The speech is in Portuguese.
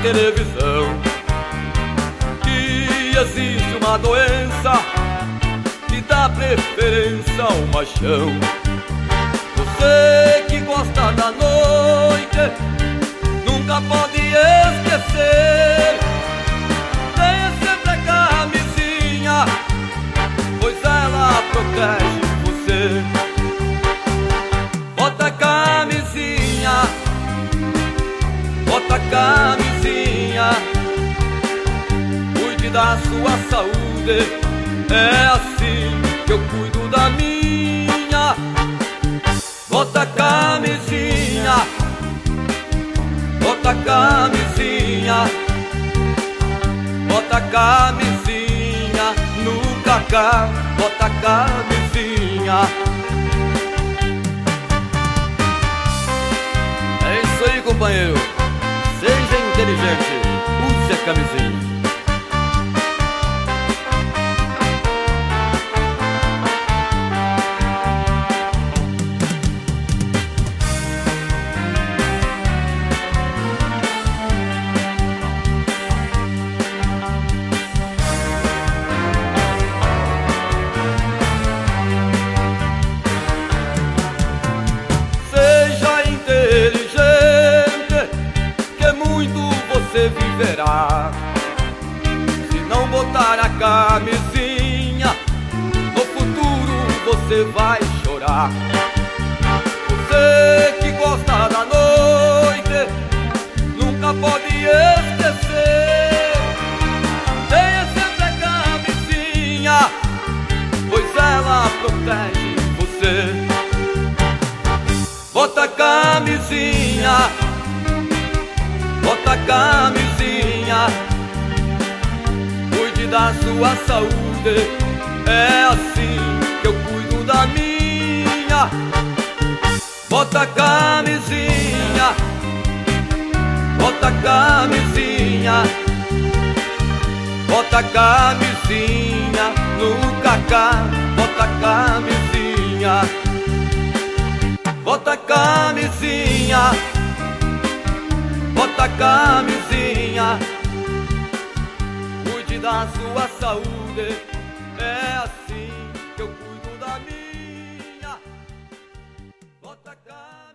televisão que existe uma doença que dá preferência ao machão. Você que gosta da noite nunca pode esquecer. Tenha sempre a camisinha, pois ela protege você. Bota a camisinha, bota a camisinha, cuide da sua saúde. É assim que eu cuido da minha. Bota a camisinha, bota a camisinha, bota a camisinha no cacá, bota a camisinha. É isso aí, companheiro. Seja inteligente, use a camisinha. Você viverá. Se não botar a camisinha, no futuro você vai chorar. Você que gosta da noite nunca pode esquecer. Tenha sempre a camisinha, pois ela protege você. Bota a camisinha, bota a camisinha, cuide da sua saúde. É assim que eu cuido da minha. Bota a camisinha, bota a camisinha, bota a camisinha no cacá, bota a camisinha, bota a camisinha, bota a camisinha, cuide da sua saúde. É assim que eu cuido da minha. Bota a camisinha.